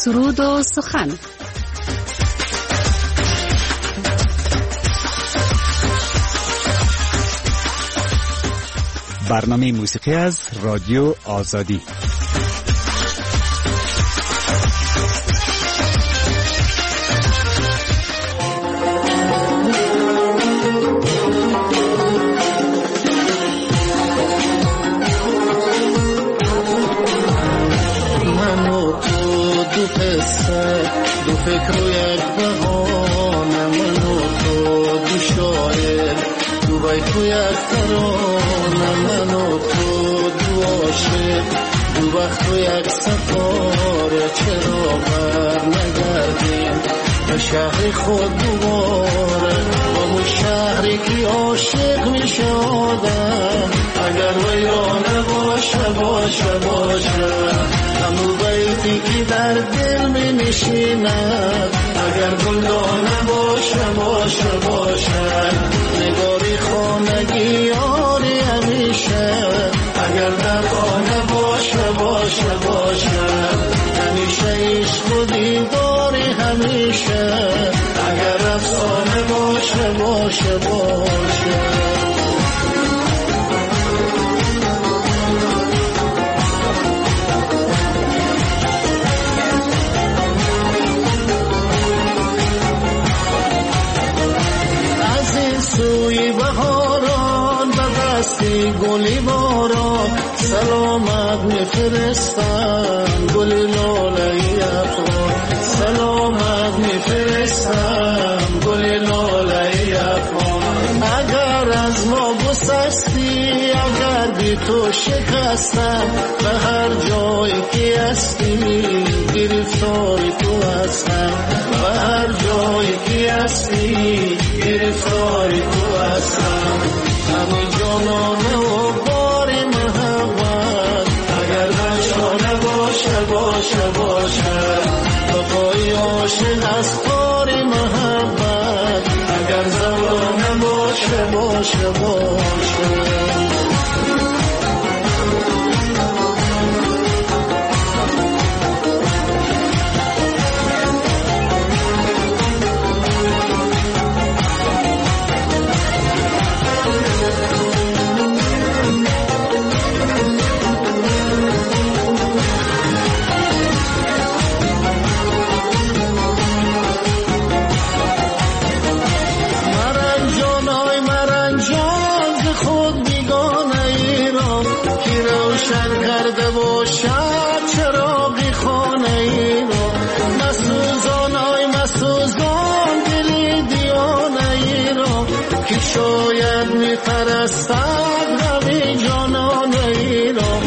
سرود و سخن. برنامه موسیقی از رادیو آزادی. دو فکر و یک بهانه، من و تو دو شاعر، دو بیت و یک ترانه، من و تو دو عاشق، دو وقت و یک سفاره. چرا بر نگردیم به شهر خود دوباره، با اون شهری که عاشق می شدم، اگر ویرانه باشه باشه باشه. همون بیتی که در دل می نشیند، اگر گلدانه باشه باشه باشه. نگاری خانگی یاری همیشه، اگر در خانه باشه باشه باشه. همیشه عشق و دیداری همیشه، اگر افسانه باشه باشه باشه. سوی بهاران به دستی گلی باران، سلامت میفرستم گل لاله افغان، سلامت میفرستم گل لاله افغان. اگر از ما گسستی، اگر بی تو شکستم، به هر جایی که هستی گرفتاری تو هستم، به هر جایی که هستی گرفتاری تو هستم. همه جانانه و باری محبت، اگر نشانه باشه باشه باشه. بقای عاشق از کاری محبت، اگر زمانه باشه باشه باشه. شاید می پرستد غمی جانان ایران،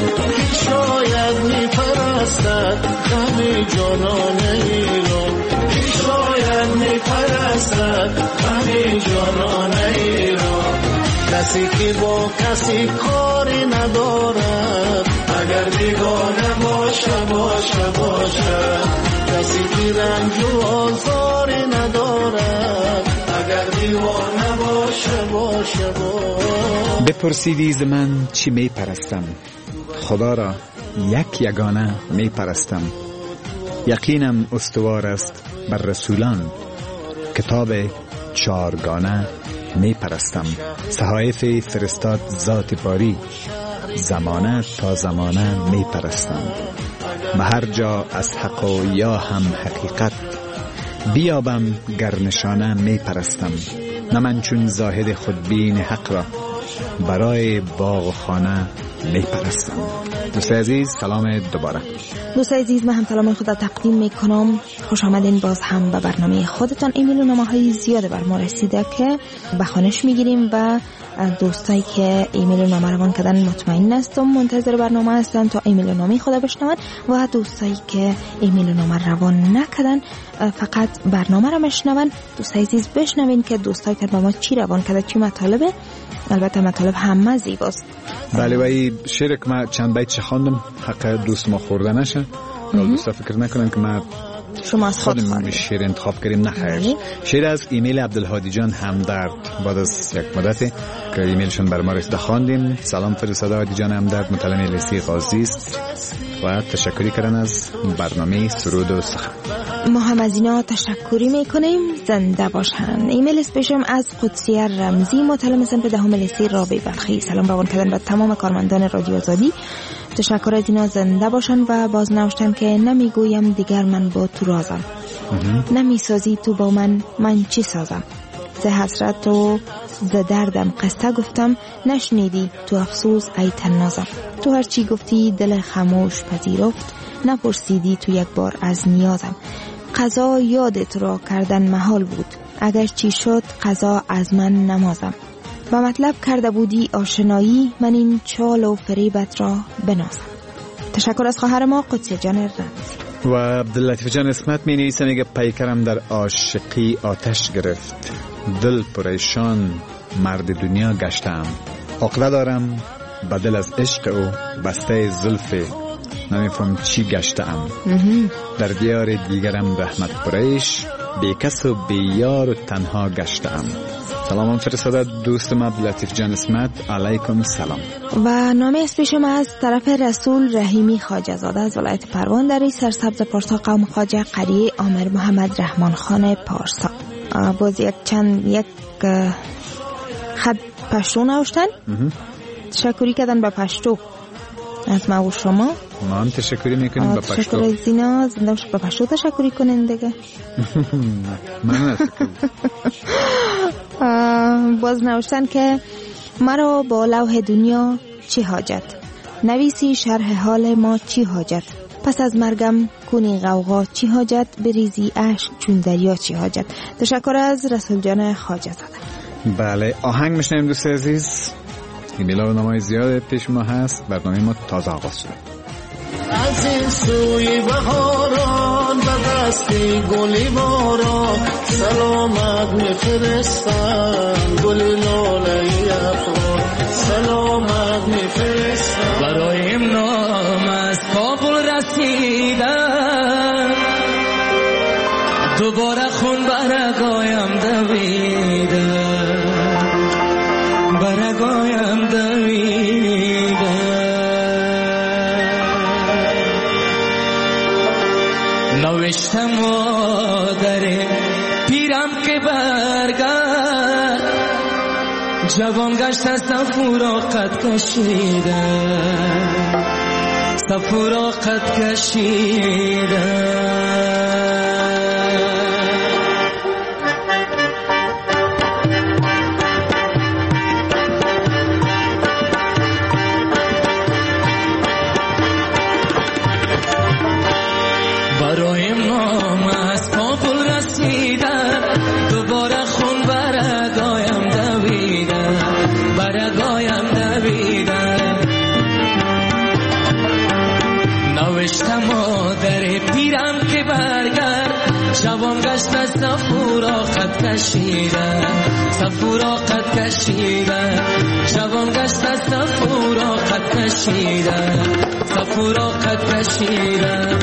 شاید می پرستد غمی جانان ایران، شاید می پرستد غمی جانان ایران. کسی که با کسی کاری ندارد، اگر بیگانه باشه باشه باشه. کسی که رنج و آزاری ندارد، اگر دیوانه باشه باشه باشه. بپرسیدی ز من چی می پرستم، خدا را یک یگانه می پرستم. یقینم استوار است بر رسولان، کتاب چارگانه می پرستم. صحایف فرستاد ذات باری، زمانه تا زمانه می پرستم. به هر جا از حق و یا هم حقیقت، بیابم گرنشانه می پرستم. نه من چون زاهد خودبین حق را، برای باغ و خانه می پرستم. دوست عزیز سلام دوباره. دوست عزیز من هم سلام خود را تقدیم می کنم. خوش آمدین باز هم به برنامه خودتان. ایمیل و نامه های زیاده بر ما رسیده که به خوانش می گیریم و دوستایی که ایمیل و نامه روان کردن مطمئن هستم منتظر برنامه هستن تا ایمیل و نامه خود بشنون، و دوستایی که ایمیل و نامه روان نکردن فقط برنامه را بشنون. دوست عزیز بشنوین که دوستایی که با ما چی روان کرده، چی مطالبه. البته مطالب همه زیباست. بله و این شعر که من چند بیت خواندم حق دوست ما خورده نشه. دوستا فکر نکنن که من شما از خود خودم شعر انتخاب کردیم. نخیر، شعر از ایمیل عبدالهادی جان همدرد. بعد از یک مدت که ایمیلشون بر ما رسیده خواندیم. سلام فرستاده هادی جان همدرد، متلم لیسی غازی است و تشکری کردن از برنامه سرود و سخن. ما هم از اینا تشکری میکنیم. زنده باشن. ایمیل اسپیشم از قدسیه رمزی، متلم سنف دهم لیسی رابعه بلخی. سلام روان کردن به تمام کارمندان رادیو آزادی. تشکر از اینا. زنده باشن و باز نوشتن که نمیگویم دیگر من با تو رازم، نمیسازی تو با من چی سازم. ز حسرت و ز دردم قصه گفتم، نشنیدی تو افسوس ای تنازم. تو هر چی گفتی دل خاموش پذیرفت، نپرسیدی تو یک بار از نیازم. قضا یادت را کردن محال بود، اگر چی شد قضا از من نمازم. و مطلب کرده بودی آشنایی، من این چال و فریبت را بنازم. تشکر از خواهر ما قدسی جان رمزی. و عبداللطیف جان اسمت می نویسه، میگه پیکرم در عاشقی آتش گرفت، دل پریشان مرد دنیا گشتم. عقده دارم بدل از عشق او، بسته زلف نمیفهم چی گشتم. در دیار دیگرم رحمت پریش، بی کس و بی یار و تنها گشتم. سلام فرستاده دوستم عبداللطیف جان اسمت. علیکم سلام. و نامه اسپیشم از طرف رسول رحیمی خواجه زاده از ولایت پروان در سرسبز پارسا، قوم خواجه، قریه آمر محمد رحمان خان پارسا. باز یک خط پشتو نوشتن. تشکری کردن به پشتو از ما و شما. ما هم تشکری میکنیم به پشتو. تشکر از اینا. زنده به پشتو تشکری کنین دیگه. من باز نوشتن که مرا با لوح دنیا چی حاجت، نویسی شرح حال ما چی حاجت. پس از مرگم کنی غوغا چی حاجت، بریزی اشک چون دریا چی حاجت. تشکر از رسول جان خواجه زاده. بله، آهنگ میشنیم دوست عزیز. ایمیل و نامه‌های زیاد پیش ما هست. برنامه ما تازه آغاز شده. از این سوی بهاران به دستی گلی باران، سلامت میفرستم گل لاله افغان، سلامت میفرستم. برایم نام از کابل رسیدم، دوباره خون برگایم دویدم، برگایم دویدم. نوشتم مادر پیرم که برگرد، جوان گشت سفورا قد کشیدم، سفورا قد کشیدم. برایم نام از کابل رسیدم، دوباره خون برگایم دویدم، برگایم دویدم. نوشتم مادر پیرم که برگرد، جوان گشت سفورا قد کشیدم، سفورا قد کشیدم. جوان گشت سفورا قد کشیدم، سفورا قد کشیدم.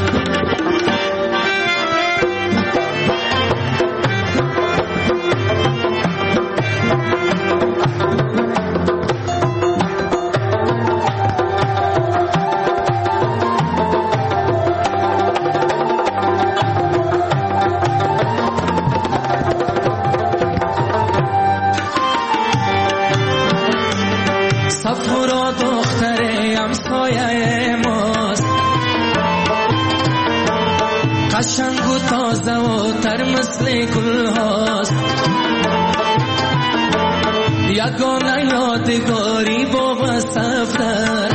سفورا دختر همسایه ماست، قشنگ و تازه و تر مثل گل هاست. یگانه یادگاری با سفر،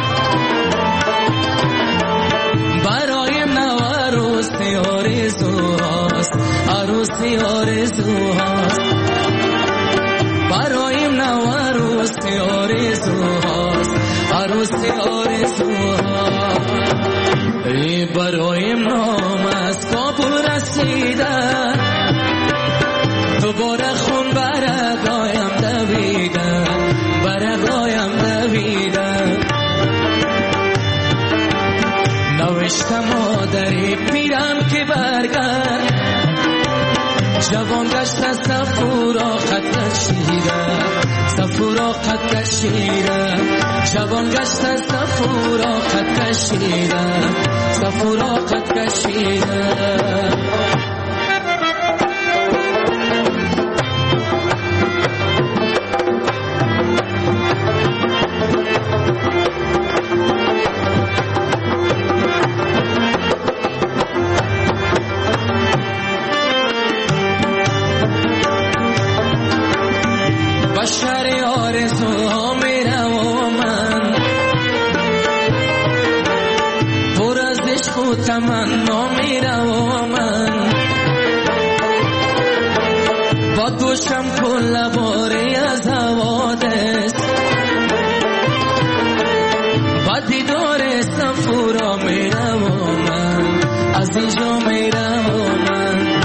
برای نو عروسی آرزو هاست، عروسی آرزو هاست. برای نو عروسی آرزو هاست، عروسی آرزو هاست. ای برایم نام از کابل رسیدن، دوباره خون برگایم دویدن، برگایم دویدن. نوشتم مادر پیرم که برگرد، جوان گشت صفورا خط کشیده صفورا خط کشیده جوان گشت صفورا خط کشیده صفورا خط کشیده بشر آرزوها میرم و من پر از عشق و تمنا میرم و من با دوشم کل باری از حوادث با دیدار صفورا میرم و من از اینجا میرم و من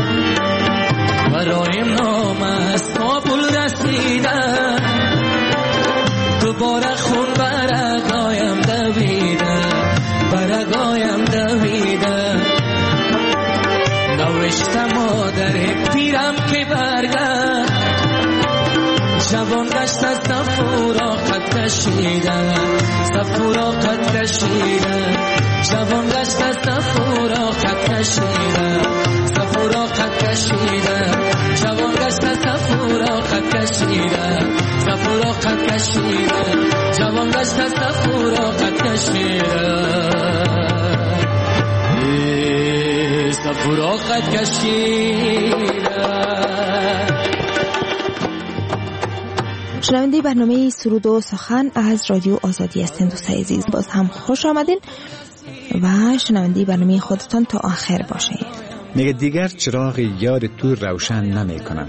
برایم نام از کابل رسیده دوباره خون برگایم دویده برگایم دویده نوشتم مادر پیرم که برگرد جوان گشت از صفورا خط کشیده صفورا خط کشیده جوان گشت از صفورا خط کشیده صفورا خط کشیده جوان گشت از صفورا خط کشیده صفورا خط کشیده جوان گشت از صفورا خط کشیده صفورا خط کشیده. شنونده برنامه سرود و سخن از رادیو آزادی هستند دوستای عزیز، باز هم خوش آمدین و شنونده برنامه خودتان تا آخر باشه. میگه دیگر چراغ یاد تو روشن نمی کنم،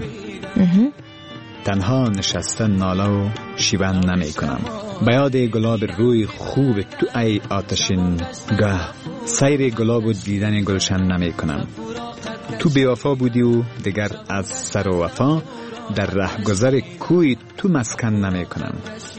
تنها نشستن ناله و شیون نمی کنم، به یاد گلاب روی خوب تو ای آتشین گه سیر گلاب و دیدن گلشن نمی کنم. تو بی‌وفا بودی و دیگر از سر و وفا در رهگذر کوی تو مسکن نمی کنم،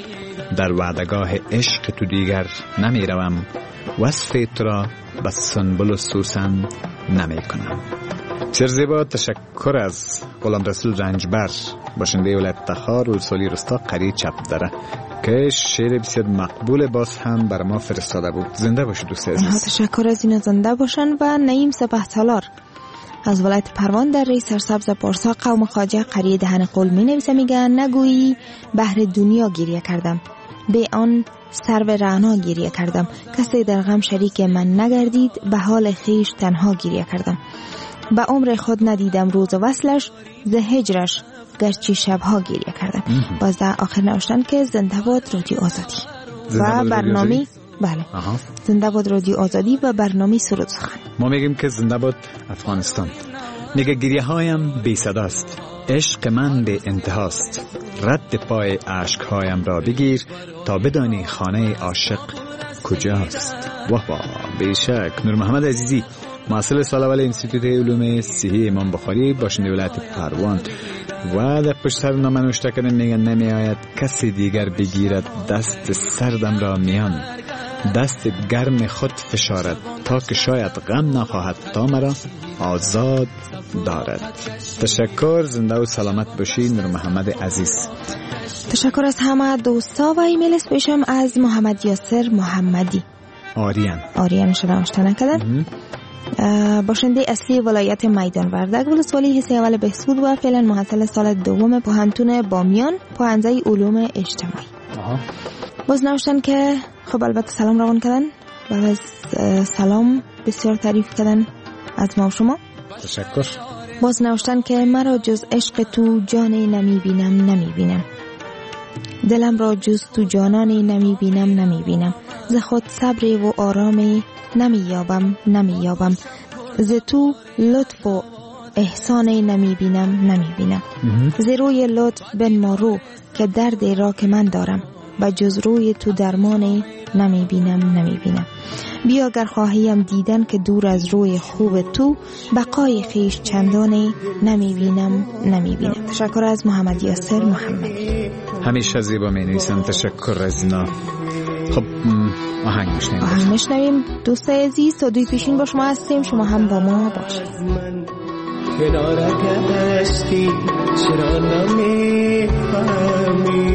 در وعدگاه عشق تو دیگر نمی روم، وصف تو را به سنبل و سوسن نمی کنم. بسیار زیبا. تشکر از غلام رسول رنجبر، باشنده ولایت تخار ولسوالی رستا قریه چپدره که شعر بسیار مقبول باز هم بر ما فرستاده بود. زنده باشید دوست عزیز. تشکر از این زنده باشن. و نعیم سپهسالار از ولایت پروان در ری سرسبز پارسا قوم خواجه قریه دهن قول می نویسه، میگه نگویی بحر دنیا گریه کردم، به آن سر به رعنا گریه کردم، کسی در غم شریک من نگردید، به حال خیش تنها گریه کردم، به عمر خود ندیدم روز وصلش، ز هجرش گرچه شبها گریه کردم. باز در آخر نوشتن که زنده باد رادیو آزادی و برنامه بله زنده باد رادیو آزادی و برنامه سرود سخن. ما میگیم که زنده باد افغانستان. میگه گریه هایم بی صداست، عشق من به انتهاست، رد پای عشق هایم را بگیر تا بدانی خانه عاشق کجاست. واه واه. بیشک نور محمد عزیزی، محصل سال اول انستیتوت علوم صحی امام بخاری، باشنده ولایت پروان و در پشت سر نامه نوشته کردن میگن نمی آید کسی دیگر بگیرد دست سردم را میان، دست گرم خود فشارد تا که شاید غم نخواهد تا مرا آزاد دارد. تشکر. زنده و سلامت باشی نور محمد عزیز. تشکر از همه دوستا و ایمیل اسپیشم از محمد یاسر محمدی آریان شده نوشته کردن. باشنده اصلی ولایت میدان وردک ولسوالی حصه اول بهسود و فعلا محصل سال دوم پوهنتون بامیان پوهنځی علوم اجتماعی. باز نوشتن که خب البته سلام روان کردن و از سلام بسیار تعریف کردن از ما و شما. تشکر. باز نوشتن که مرا جز عشق تو جان نمی بینم، دلم را جز تو جانان نمی بینم، ز خود صبر و آرام نمی یابم، ز تو لطف و احسان نمی بینم، ز روی لطف بنما رو که درد را که من دارم، و جز روی تو درمان نمی بینم. بیا گر خواهیم دیدن که دور از روی خوب تو، بقای خیش چندان نمی بینم. تشکر از محمد یاسر محمدی. همیشه زیبا می نویسن. تشکر از اینا. خب آهنگ میشنویم. دوستای عزیز تا دوی پیشین با شما هستیم، شما هم با ما باشید. کنار گشتی چرا نمیفهمی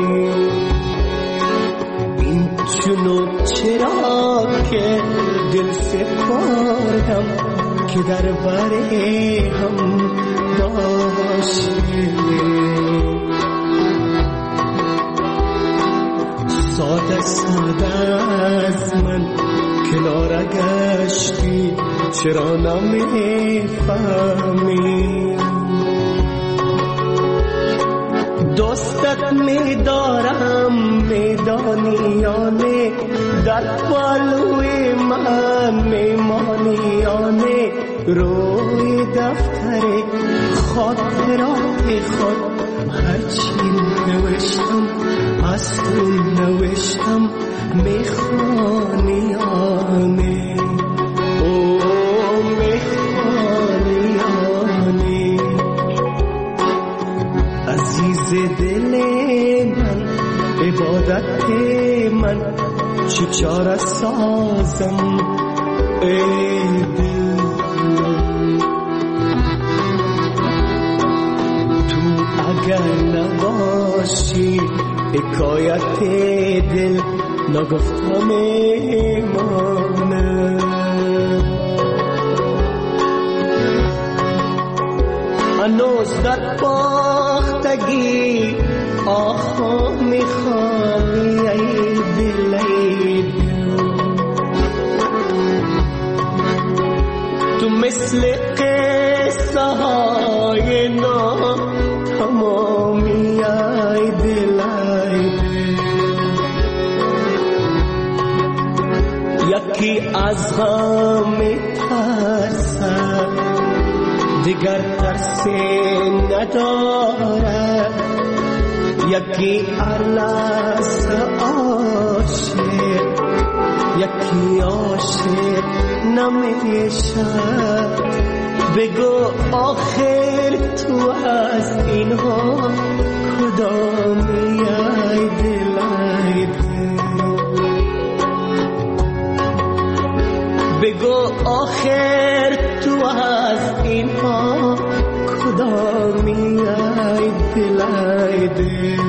این جنوب چرا که دل سپردم که در بره هم باشی ساده ساده از من کنار گشتی چرا نمیفهمی دوستت میدارم میدانی یا نه در پالوی من میمانی یا نه روی دفتر خاطرات خود هرچی نوشتم از تو نوشتم میخوانی یا نه او میخوانی یا نه عزیز دل من عبادت من چی چاره سازم ای دل تو اگر نباشی حکایت دل نگفتم ایمانه هنوز در باختگی آخا میخوامی ای دل ای دل تو مثل قصه های تمامی ای دل ای دل یکی از هم میترسد دیگر ترسی نداره یکی ارلس عاشق یکی عاشق نمیشه بگو آخر تو از اینها کدامی ای دل ای دل بگو آخر تو از اینها کدامی ای دل ای دل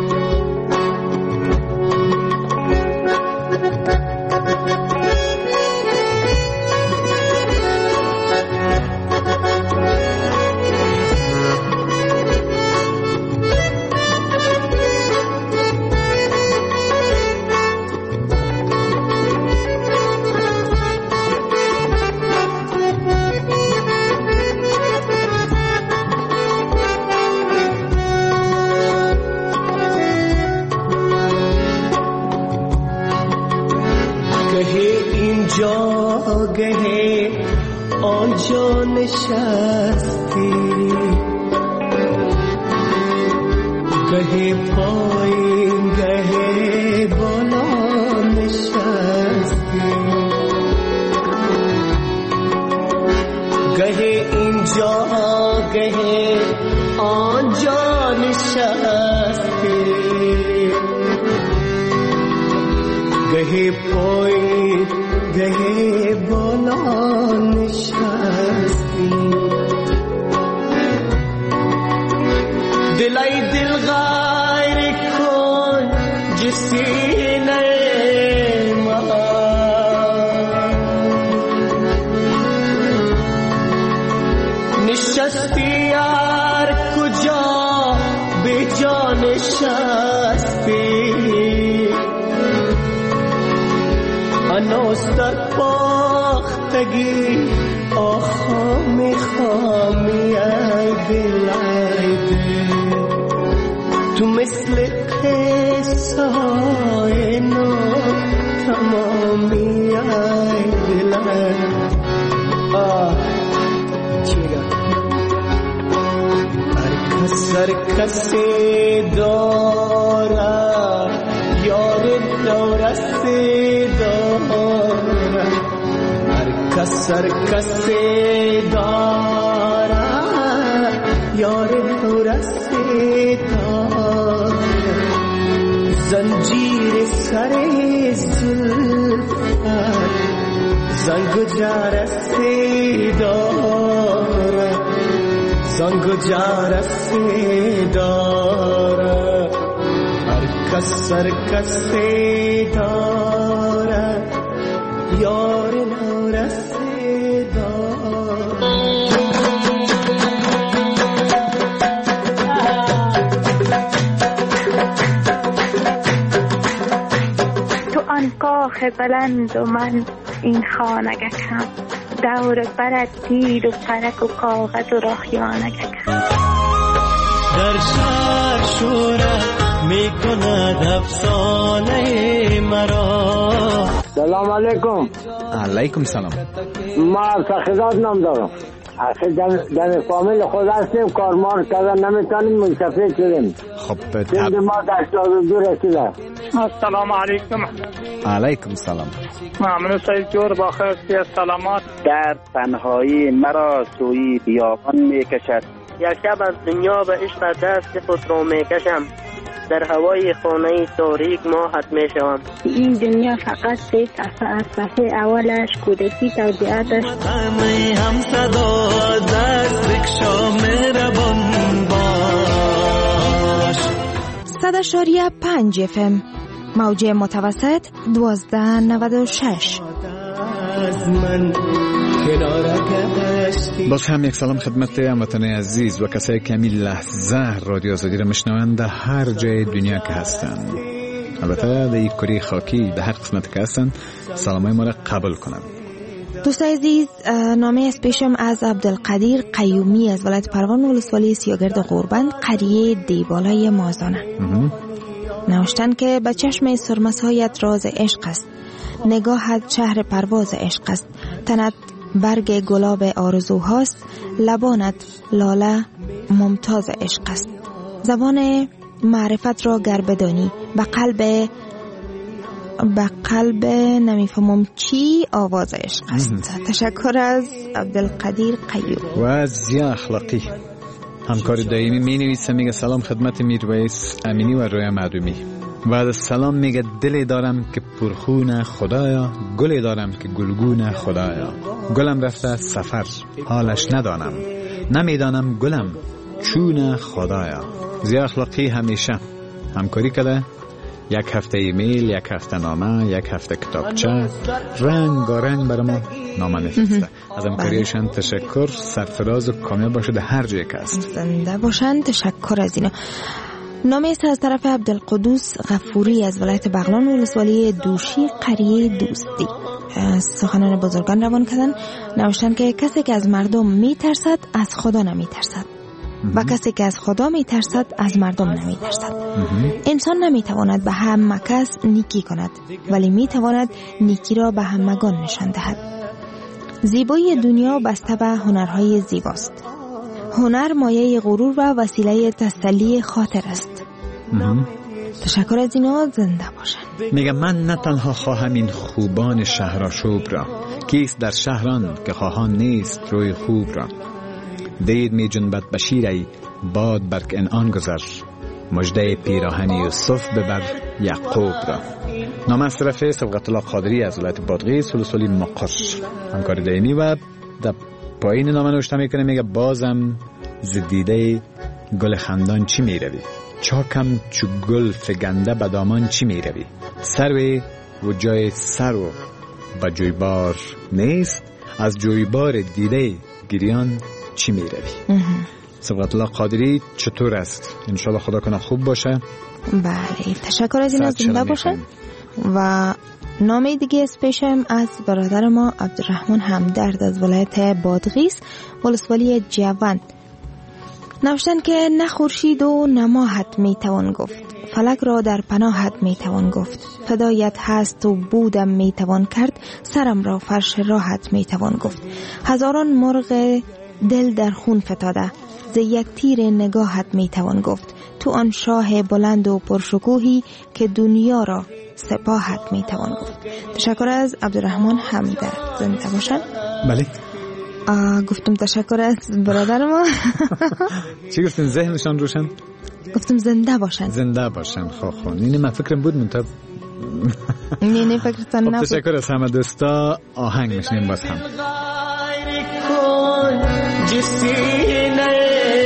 گهی آنجا نشستی گهی پایین گهی بالا نشستی گهی اینجا گهی آنجا نشستی گهی پایین گهی بالا نشستی دلای دل غیر کن جسینه من نشستی یار کجا بی جا نشستی هنوز در باختگی آخا میخوامی ای دل ای دل تو مثل قصه های نو تمامی ای دل ای هر کسی داره یار دورستی داره هر کسی داره یار دورستی داره زنجیر سر زلفت زنگ جرستی داره زنگ و جرسی داره هر کس سر کسی داره یار نورسی داره تو آن کاخ بلند و من این خانگکم دور برد تیر و فرک و کاغذ و راهیانگکم در شهر شورت میکند افسانه مرا. سلام علیکم. علیکم سلام. ما سخیدات نام دارم. آخه در فامیل خود هستیم، کارمار کردن نمیتونیم، منصفه شدیم. خب سند ما در 82 رسیده. السلام علیکم. علیکم سلام. ممنون سید جور با خیر سلامات. در تنهایی مرا سوی بیابان میکشد، یک شب از دنیا به عشق دست خود رو میکشم، در هوای خانه تاریک ماهت میشوم. این دنیا فقط سه صفحه از صفحه اولش کودکی توضیحاتش همه هم صدا دست رکشا مهربان باش. 100.5 FM موج متوسط 1296. از من کنار گشتی. باز هم یک سلام خدمت هموطنان عزیز و کسایی که همین لحظه رادیو آزادی را میشنوند در هر جای دنیا که هستند. البته در این کره خاکی در هر قسمت که هستند سلامای ما را قبول کنند. دوستان عزیز، نامه از پیشم از عبدالقدیر قیومی از ولایت پروان ولسوالی سیاگرد غوربند قریه دیبالای مازانه. نوشتن که به چشم سرمسایت راز عشق است، نگاهت شهر پرواز عشق است، تنت برگ گلاب آرزوهاست، لبانت لاله ممتاز عشق است. زبان معرفت را گر بدانی، به قلب نمیفهمم چی آواز عشق است. تشکر از عبدالقدیر قیوم. و زیا اخلاقی همکار دائمی می نویسه، میگه سلام خدمت میرویس امینی و رویا معدومی. بعد از سلام میگه دلی دارم که پرخون خدایا، گلی دارم که گلگون خدایا. گلم رفته سفر حالش ندانم، نمیدانم گلم چون خدایا. زیا اخلاقی همیشه همکاری کرده، یک هفته ایمیل، یک هفته نامه، یک هفته کتابچه، رنگ برای ما نامه نفرسته. از همکاریشان تشکر، سرفراز و کامیاب باشه در هر جای که هست. زنده باشن. تشکر از اینا. نامه است از طرف عبدالقدوس غفوری از ولایت بغلان ولسوالی دوشی قریه دوستی. سخنان بزرگان روان کردن، نوشتن که کسی که از مردم میترسد از خدا نمیترسد و کسی که از خدا میترسد از مردم نمیترسد. انسان نمیتواند به همه کس نیکی کند، ولی میتواند نیکی را به همگان نشان دهد. زیبایی دنیا بسته به هنرهای زیباست. هنر مایه غرور و وسیله تسلی خاطر است. تشکر از اینا. زنده باشن. میگه من نه تنها خواهم این خوبان شهرآشوب را، کیست در شهران که خواهان نیست روی خوب را. دید می جنبت بشیری باد بر کنعان گذر، مژده پیراهن یوسف ببر یعقوب را. نام از طرف صبغت الله قادری از ولایت بادغیس ولسوالی مقر، همکار دائمی. و در پایین نامه نوشته میکنه، میگه بازم زدیده گل خندان چی میروی، چاکم چو گل فگنده بدامان چی میروی. سروی و جای سرو با جویبار نیست، از جویبار دیده گریان چی میروی. صبغت الله قادری چطور است؟ انشالله خدا کنه خوب باشه. بله، تشکر از این. زنده باشه. و نامه دیگه از پیشم از برادر ما عبدالرحمن همدرد از ولایت بادغیس ولسوالی جوند. نوشتن که نه خورشید و نه ماهت میتوان گفت، فلک را در پناهت میتوان گفت. فدایت هست و بودم میتوان کرد، سرم را فرش راحت میتوان گفت. هزاران مرغ دل در خون فتاده، ز یک تیر نگاهت میتوان گفت. تو آن شاه بلند و پرشکوهی که دنیا را سپاهت میتوان گفت. تشکر از عبدالرحمن همدرد. زنده باشن. بله. گفتم تشکر از برادر ما. چی گفتن؟ ذهنشان روشن؟ گفتم زنده باشن. زنده باشن. خب اینه من فکرم بود منتب. نه فکرتان نبود. تشکر از همه دوستا. آهنگ میشنیم باز هم. جسی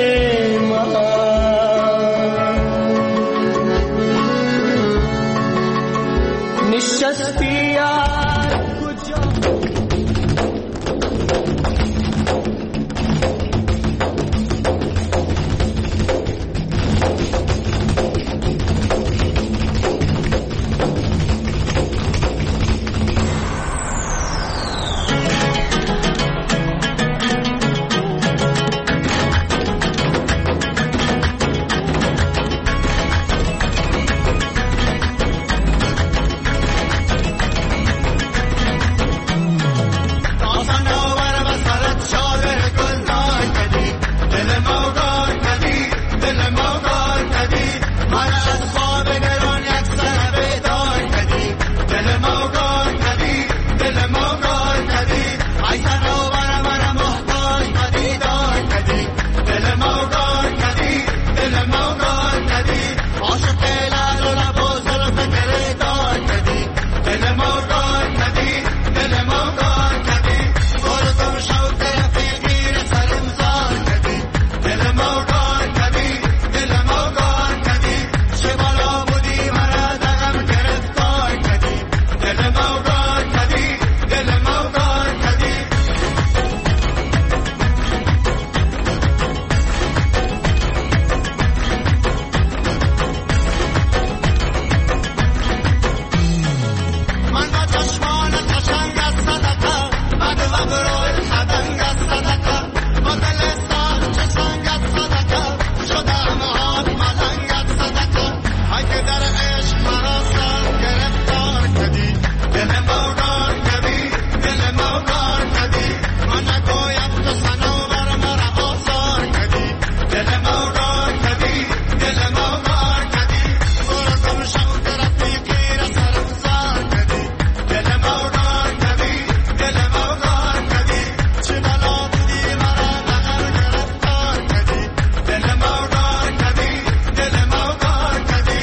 دل ما کار کردی من از خواب گران یک سر بیدار کردی دل ما کار کردی دل ما کار کردی ای سنوبر من محتاج پدیدار کردی دل ما کار کردی دل ما کار کردی عاشق لعل و لب و زلف گریدار کردی دل ما کار کردی دل ما کار کردی برو گم شو که رفیقی سر امضار کردی دل ما کار کردی دل ما کار کردی چه بالا بودی مرا دغم گرفتار کردی دل ما کار کردی دل ما کار کردی من با چشمان قشنگ از صدقه بعد وبروی خدنگ از صدقه با دل سال چشنگ از صدقه شدم آب ملنگ از صدقه ای که در عشق مرا سر گرفتار کردی دل ما کار کردی دل ما کار کردی من نگویم تو صنوبر مرا آزار کردی دل ما کار کردی دل ما کار کردی برو گم شو که رفیقی را سر امضار کردی دل ما کار کردی دل ما کار کردی چه بلا بودی مرا دغم گرفتار کردی دل ما کار کردی دل ما کار کردی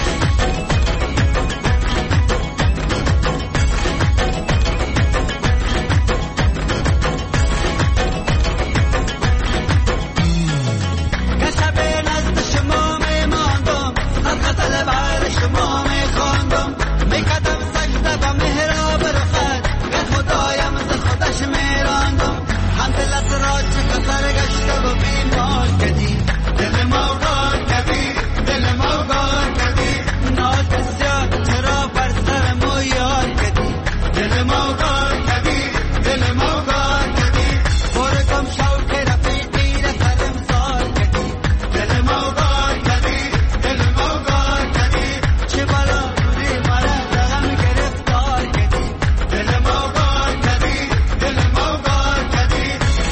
که شب نزد شما میماندم از غزل بر شما میخواندم میکردم سجده و محراب رخت که خدایم ز خودش میراندم هم دلت را چه سرگشته و بیمار کردی دل ما کار کردی دل ما کار کردی ناز بسیار چرا بر سر ما یار کردی دل ما کار کردی دل ما کار کردی برو گم شو که رفیقی را سر امضار کردی دل ما کار کردی دل ما کار کردی چه بالا بودی مرا دغم گرفتار کردی دل ما کار کردی دل ما کار کردی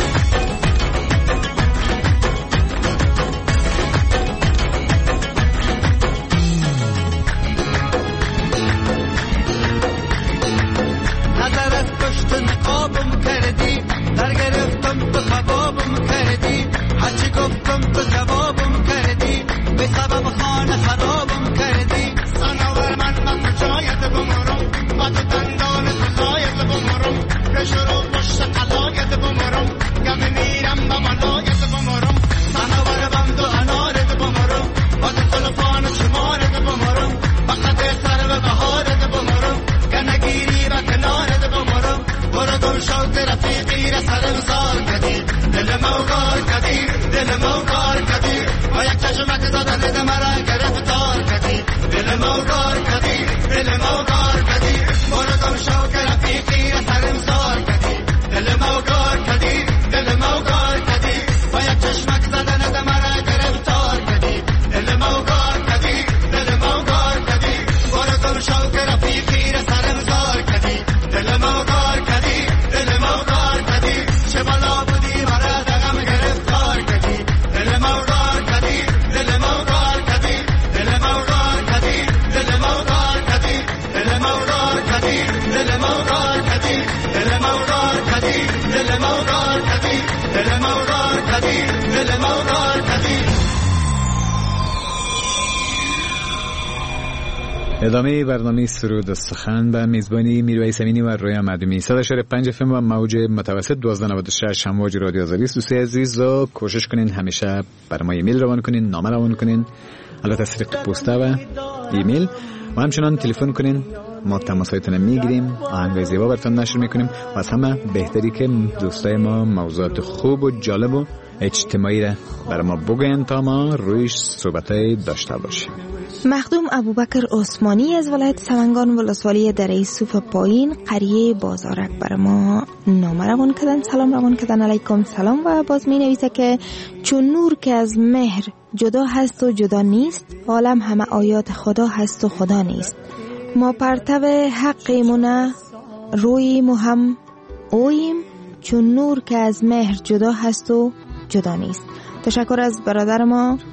نظرت کشت نقابم کردی در گرفتم تو خوابم کردی هرچی گفتم تو جوابم کردی به سبب خانه خرابم کردی صنوبر من با جایت بمرم با تو دندان سزایت بمرم که شروع پشت قلایت بمرم گم میرم با ملایت بمرم صنوبر بم دو انارت بمرم با تو تلفان شمارت بمرم فقط سر و بهارت بمرم که نگیری و کنارت بمرم برو گم شو که رفیقی را سر امضار کردی دل ما کار کردی دل ما کار کردی با یک چشمک زدن مرا گرفتار کردی دل ما کار کردی دل ما کار کردی برو گم شو که رفیقی را سر امضار کردی دل ما کار کردی دل ما کار کردی با یک چشمک زدن مرا گرفتار کردی دل ما کار کردی دل ما کار کردی برو گم شو که رفیقی را سر امضار کردی دل ما کار کردی دل ما کار کردی چه بالا بودی مرا دغم گرفتار کردی دل ما کار کردی دل ما کار کردی دل ما کار کردی دل ما کار کردی دل ما کار کردی دل ما کار کردی دل ما کار کردی دل ما کار کردی دل ما کار کردی دل ما کار کردی. ادامه برنامه سرود و سخن به میزبانی میرویس امینی و رویا مدمی 100.5 FM و موج متوسط 1296 امواج رادیو آزادی. دوستای عزیز رو کوشش کنین همیشه برای ما ایمیل روان کنین، نامه روان کنین، البته از طریق پسته و ایمیل، و همچنان تلفن کنین، ما تماسایتون میگیریم، آهنگای زیبا براتون نشر میکنیم و از همه بهتری که دوستای ما موضوعات خوب و جالب و اجتماعی را برای ما بگوین تا ما رویش صحبتای داشته باشیم. مخدوم ابوبکر عثمانی از ولایت سمنگان ولسوالی دره سوف پایین قریه بازارک برای ما نامه روان کردن. سلام روان کردن. علیکم سلام. و باز می نویسه که چون نور که از مهر جدا هست و جدا نیست، عالم همه آیات خدا هست و خدا نیست. ما پرتو حقیمونه رویم و هم اویم، چون نور که از مهر جدا هست و جدا نیست. تشکر از برادر ما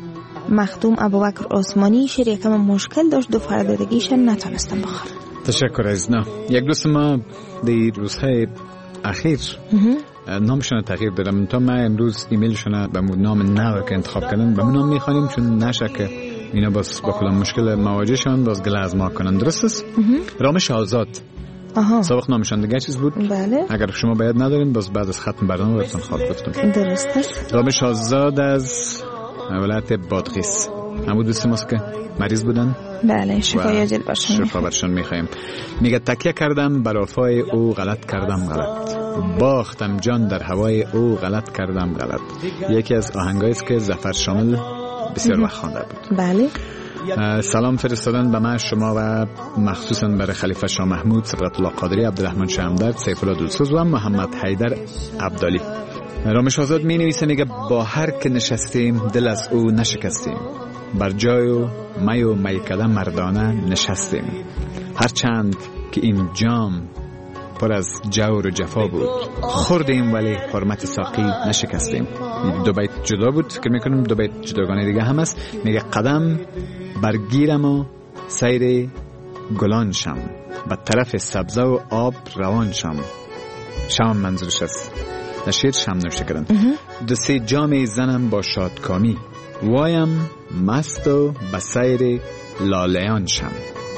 مخدوم ابوبکر عثمانی شیر یکم مشکل داشت، دو فردادگیش نتونستم بخورم. تشکر از نه. یک دوست ما در روزهای اخیر نامشون تغییر دادم، تا ما امروز ایمیلشون به نام نو که انتخاب کردن به نام میخوانیم، چون نشه که اینا باز با کلا مشکل مواجه شدن، باز گله از ما کنن. درست است؟ رامش آزاد. سابق نامشان دیگه چیز بود. بله. اگر شما باید ندارین باز بعد از ختم برنامه براتون خواهد گفتم. درست است. رامش آزاد از ولایت بادغیس. همون دوست ماست که مریض بودن. بله، شفای عاجل برشون. شفا برشون میخوایم. میگه تکیه کردم بر وفای او، غلط کردم غلط. باختم جان در هوای او، غلط کردم غلط. یکی از آهنگایی است که ظفر شامل بسیار وقت خوانده بود. بله. سلام فرستادن به من، شما و مخصوصا برای خلیفه شاه محمود، صبرت الله قادری، عبدالرحمن شاه همدرد، سیف الله دلسوز و محمد حیدر عبدالی. رامش آزاد می نویسه، میگه با هر که نشستیم دل از او نشکستیم، بر جای و می و میکده مردانه نشستیم، هرچند که این جام پر از جور و جفا بود، خوردیم ولی حرمت ساقی نشکستیم. دو بیت جدا بود، فکر میکنم دو بیت جداگانه دیگه هم است. میگه قدم برگیرم و سیر گلان شم، به طرف سبزه و آب روان شم. شم منظورش است، نشید شم نوشه کردن. دو سه جام زنم با شادکامی، وایم مست و به سیر لالیان شم.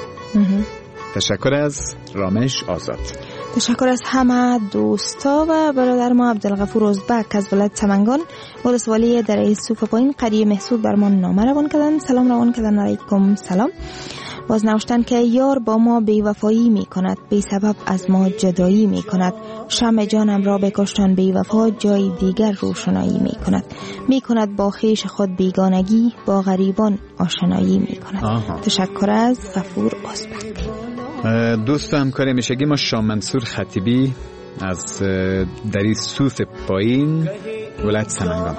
تشکر از رامش آزاد. تشکر از همه دوستا و برادر ما عبدالغفور ازبک از ولایت سمنگان. ولسوالی در یوسف پایین قریه محسود بر ما نامه روان کردن. سلام روان کردن. علیکم سلام. باز نوشتن که یار با ما بیوفایی می کند، بی سبب از ما جدایی می کند. شمع جانم را بکشتن بی وفا، جای دیگر روشنایی می کند با خویش خود بیگانگی، با غریبان آشنایی می کند. تشکر از غفور ازبک. دوست و همکار میشگی ما شاه منصور خطیبی از دری سوف پایین ولایت سمنگان.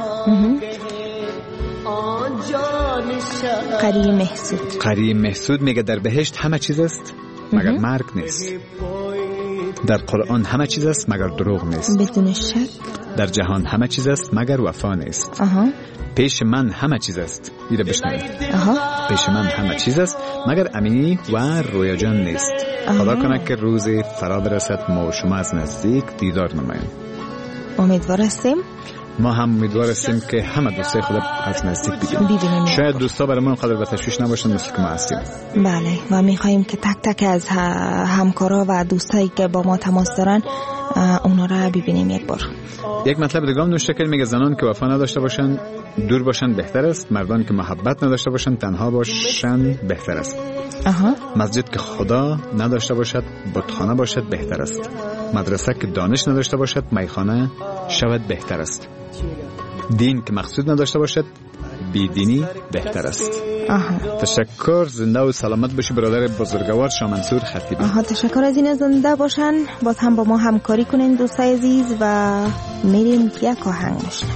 قریه محسود میگه در بهشت همه چیز است مگر مرگ نیست، در قرآن همه چیز است مگر دروغ نیست، بدون شک در جهان همه چیز است مگر وفا نیست. پیش من همه چیز است، ایره بشنوید. پیش من همه چیز است مگر امینی و رویا جان نیست. خدا کنه که روزی فرا برسد ما و شما از نزدیک دیدار نماییم. امیدوار هستیم. ما هم امیدوار هستیم که همه دوستای خود از نزدیک ببینیم. شاید دوستا برای ما اونقدر به تشویش نباشن مثل که ما هستیم. بله، و میخواییم که تک تک از همکارا و دوستایی که با ما تماس دارن اونا را ببینیم یک بار. یک مطلب دیگه هم نوشته که میگه زنان که وفا نداشته باشن دور باشن بهتر است، مردان که محبت نداشته باشن تنها باشن بهتر است. مسجد که خدا نداشته باشد بتخانه باشد بهتر است، مدرسه که دانش نداشته باشد میخانه شود بهتر است، دین که مقصود نداشته باشد بیدینی بهتر است. تشکر. زنده و سلامت باشی برادر بزرگوار شاه منصور خطیبی. تشکر از این زنده باشن. باز هم با ما همکاری کنین دوستای عزیز و میریم یک آهنگ بشنویم.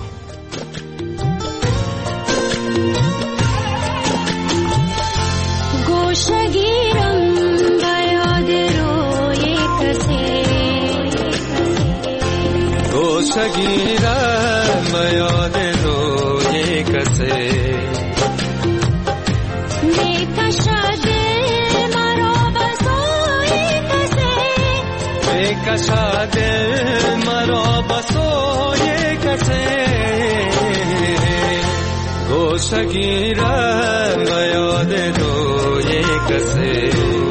گوشگیرم به یاد روی کسی، گوشگیرم به یاد روی کسی، میکشد مرا به سوی کسی، میکشد مرا به سوی کسی، گوشگیرم به یاد روی کسی،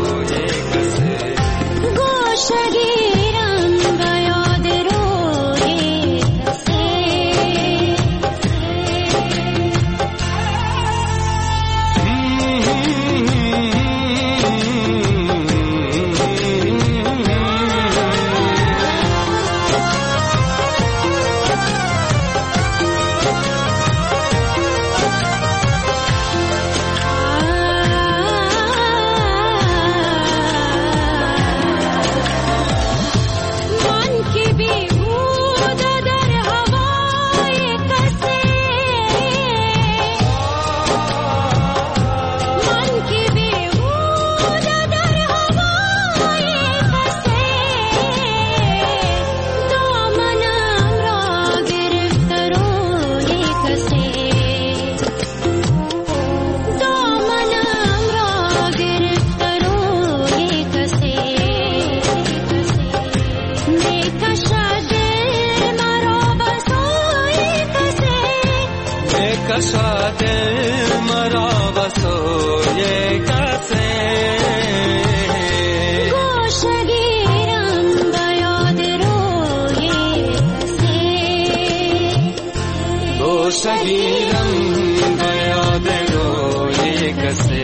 گوشگیرم به یاد روی دل مرا بسوی کسی گوشگیرم به یاد روی کسی گوشگیرم به یاد روی کسی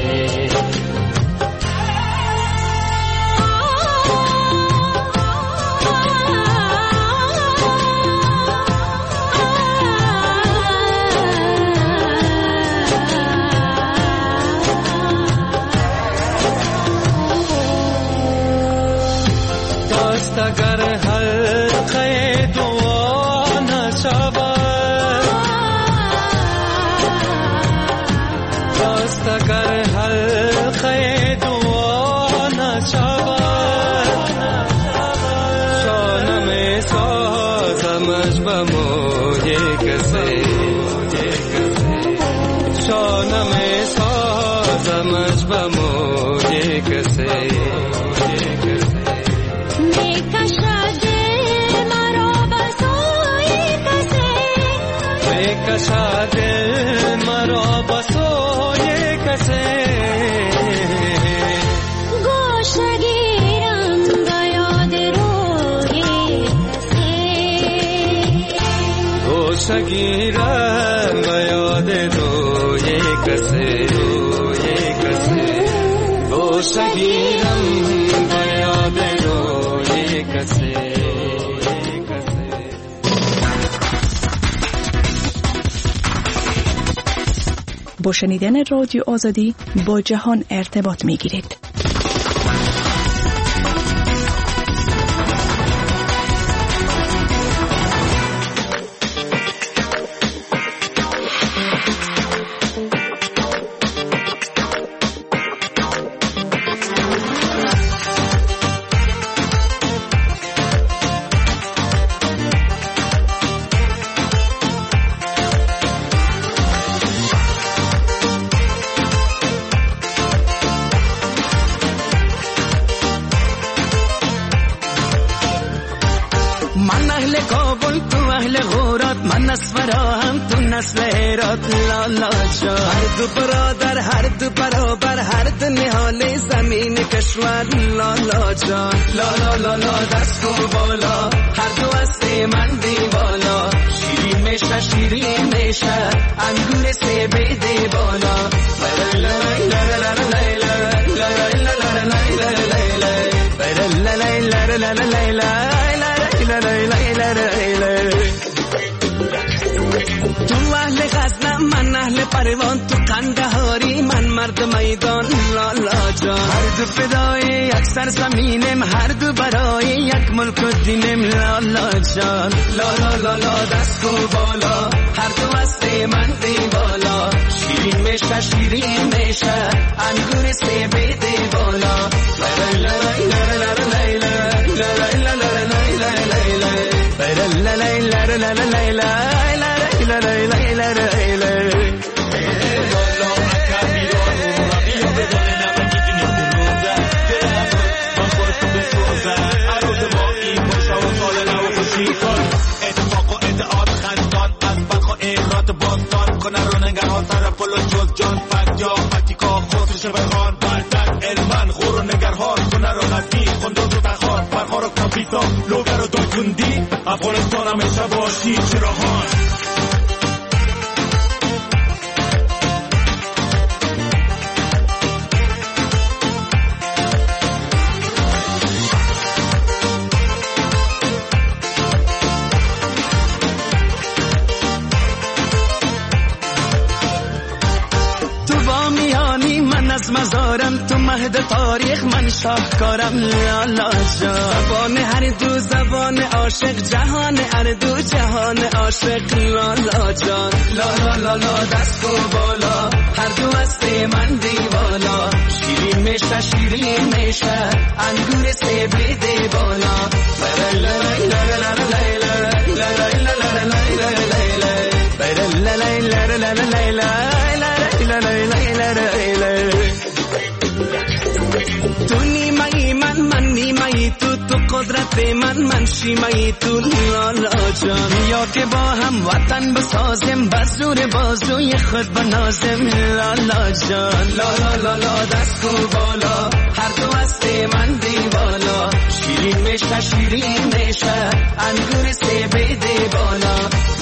اگر حلقه دعا نشود دست اگر حلقه دعا نشود شانم سازمش به موی کسی شانم سازمش به موی کسی دل مرا بسوی کسی گوشگیرم به یاد روی کسی گوشگیرم به یاد روی کسی گوشگیرم به یاد روی کسی. با شنیدن رادیو آزادی با جهان ارتباط می گیرید. هر دو برادر هر دو برابر هر دو نهال زمین کشور لالا جان لالا لالا دست و بالا هر دو است من دیوالا شیرین میشه شیرین میشه انگور سه بیده بالا من اهل پروان تو قندهاری من مرد میدان لالا جان هر دو فدای یک سر زمینم هر دو برای یک ملک و دینم لالا جان لالا لالا دست و بالا هر دو است من دیوالا شیرین میشه شیرین میشه انگور سه بیده بالا باستان کنه رو نگرها سر پل و جز جان فک یا فکیکا خسرش بخوان بردن علمان خور و نگرها کنه رو نزدی خندوز و تخوار فرخار و کپیتا لوگر و دایکندی افغانستان همیشه باشی چراهان مزارم تو مهد تاریخ من شاهکارم لالا جان زبان هر دو زبان عاشق جهان هر دو جهان عاشق لالا جان لالا لالا دست و بالا هر دو است من دیوالا شیرین میشه شیرین میشه انگور سه بیده بالا قدرت من شیمه تو لالا جان یا که با هم وطن بسازم بزور بازوی خود بنازم لالا جان لالا لالا دست کو بالا هر دو هست من دیوالا شیرین میشه شیرین میشه انگور سه بیده بالا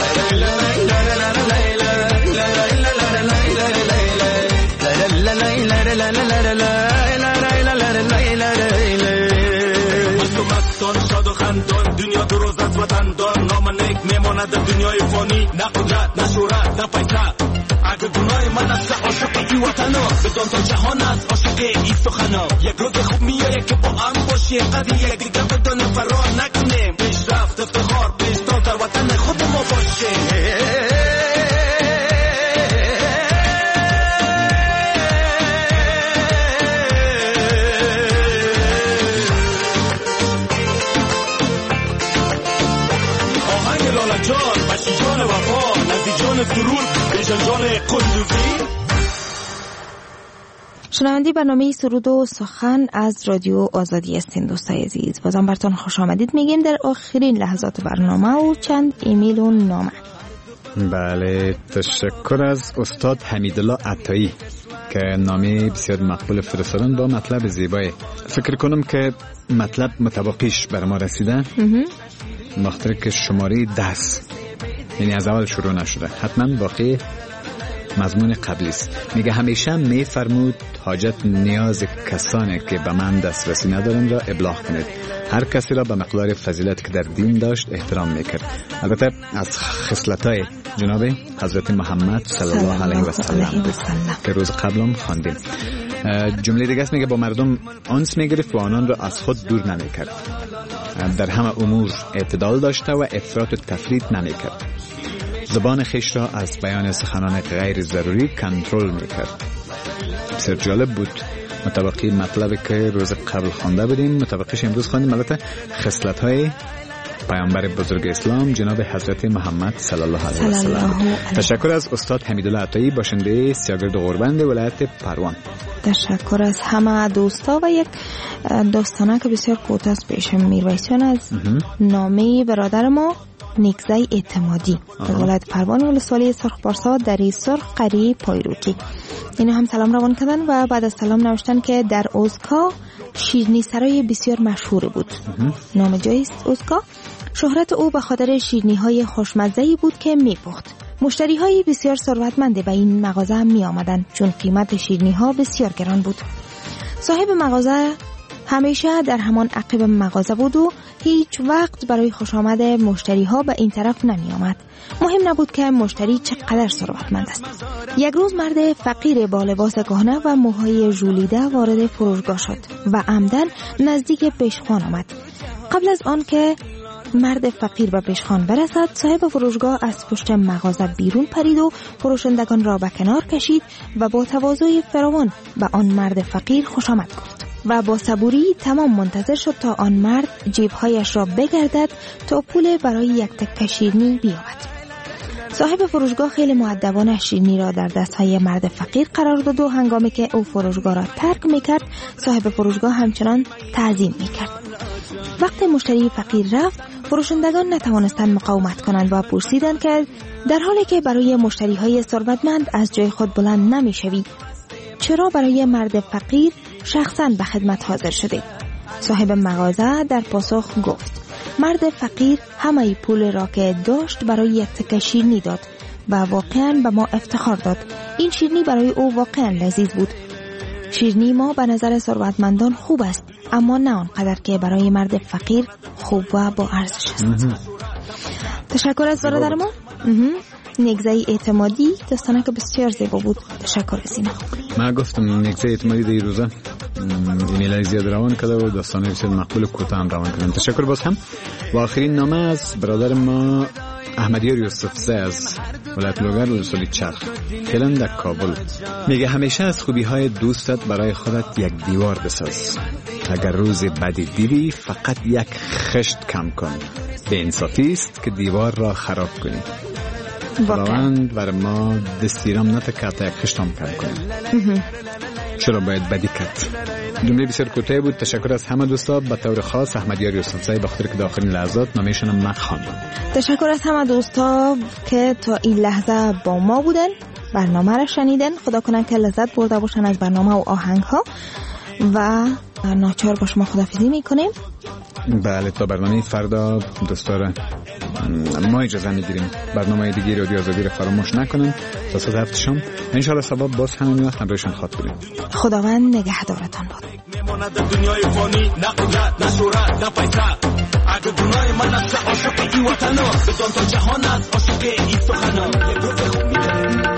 شاد و خندان دنیا دو روز از وطن دار نام نیک میماند در دنیای فانی نه قدرت نه شهرت نه پیسه اگر گناه من است عاشق این وطنا بدان تا جهان است عاشق این سخنا یک روز خوب میآید که با هم باشیم قدر یک دیگر بدان فرار نکنیم پیشرفت افتخار پیشتاز در وطن خود ما باشیم شنوندی برنامه سرود و سخن از رادیو آزادی هستین دوستای عزیز. بازم براتون خوش آمدید میگیم در آخرین لحظات برنامه و چند ایمیل و نامه. بله، تشکر از استاد حمیدالله عطایی که نامه بسیار مقبول فرستادن با مطلب زیبایی. فکر کنم که مطلب متوقعش بر ما رسیده. مختار که شماره 10 یعنی از اول شروع نشده، حتما باقی مضمون قبلی است. میگه همیشه میفرمود حاجت نیاز کسانی که به من دسترسی ندارند را ابلاغ کنید. هر کسی را به مقدار فضیلت که در دین داشت احترام میکرد. البته از خصلت‌های جناب حضرت محمد صلی الله علیه و سلم که روز قبلم خواندیم. جمله دیگه است، میگه با مردم انس میگرفت و آنان را از خود دور نمیکرد. در همه امور اعتدال داشته و افراط و تفریط نمیکرد. زبان خیش را از بیان سخنان غیر ضروری کنترل میکرد. بسیار جالب بود. مطابقی مطلبی که روز قبل خوانده بودیم مطابقش امروز خواندیم. البته خصلت‌های پیامبر بزرگ اسلام جناب حضرت محمد صلی الله علیه و سلم. تشکر از استاد حمیدالله عطایی باشنده سیاگرد غربند ولایت پروان. تشکر از همه دوستا و یک دوستانه که بسیار کوتاه پیش میرویسیان از نامه برادر ما نیکزای اعتمادی در ولایت پروان ولسوالی سرخ پارسا دری سرخ قریه پایروکی. اینا هم سلام روان کردن و بعد از سلام نوشتن که در اوزکا شیرینی سرای بسیار مشهور بود. نام جاییست اوزکا. شهرت او به خاطر شیرینی های خوشمزه‌ای بود که میپخت. مشتری های بسیار ثروتمند به این مغازه هم می آمدن چون قیمت شیرینی ها بسیار گران بود. صاحب مغازه همیشه در همان عقب مغازه بود و هیچ وقت برای خوش آمد مشتری ها به این طرف نمی آمد. مهم نبود که مشتری چقدر ثروتمند است. یک روز مرد فقیر با لباس کهنه و موهای ژولیده وارد فروشگاه شد و عمدن نزدیک پیشخوان آمد. قبل از آن که مرد فقیر به پیشخوان برسد، صاحب فروشگاه از پشت مغازه بیرون پرید و فروشندگان را به کنار کشید و با تواضع فراوان به آن مرد فقیر خوش آمد گفت و با صبوری تمام منتظر شد تا آن مرد جیبهایش را بگردد تا پول برای یک تکه شیرینی بیاورد. صاحب فروشگاه خیلی مؤدبانه شیرینی را در دستهای مرد فقیر قرار داد و هنگامی که او فروشگاه را ترک میکرد، صاحب فروشگاه همچنان تعظیم میکرد. وقتی مشتری فقیر رفت، فروشندگان نتوانستند مقاومت کنند و پرسیدند که در حالی که برای مشتری های ثروتمند از جای خود بلند نمیشوی، چرا برای مرد فقیر شخصاً به خدمت حاضر شده؟ صاحب مغازه در پاسخ گفت مرد فقیر همه پول را که داشت برای یک تکه شیرینی داد و واقعاً به ما افتخار داد. این شیرینی برای او واقعاً لذیذ بود. شیرینی ما به نظر ثروتمندان خوب است، اما نه آنقدر که برای مرد فقیر خوب و با ارزش است. تشکر از برادر ما نیکزای اعتمادی، داستانه که بسیار زیبا بود. تشکر از این. من گفتم نیکزای اعتمادی در روزا ایمیل زیاد روان کرده و داستانه بسیار مقبول کوتاه هم روان کردن. تشکر باز هم. و آخرین نامه از برادر ما احمدیار یوسفزی از ولایت لوگر ولسوالی چرخ کلن در کابل. میگه همیشه از خوبی های دوستت برای خودت یک دیوار بساز. اگر روز بدی دیدی فقط یک خشت کم کن. به انصافی است که دیوار را خراب کنی. خداوند بر ما دستیرام نتکه تا یک خشت هم کم کنی. چرا باید بدی کرد. جمله بسیار کوتاه بود. تشکر از همه دوستا، به طور خاص احمدیار یوسفزئی بخاطر که داخل لحظات نمیشونم مخواندم. تشکر از همه دوستا که تا این لحظه با ما بودن، برنامه را شنیدن. خدا کنه که لذت برده باشن از برنامه و آهنگ ها و ناچار با شما خداحافظی میکنیم. بله، تا برنامه فردا دوستا ما اجازه میگیریم. برنامه دیگه رادیو آزادی را فراموش نکنن. تا ساعت 7 شام ان شاء الله ثواب باز همین وقت همراهشون خواهد بودیم. خداوند نگهدارتان باد. میماند دنیای فانی، نه قدرت نه شهرت نه پیسه. اگه گناه من است عاشق این وطنم، بدان تا جهان است عاشق این سخنم.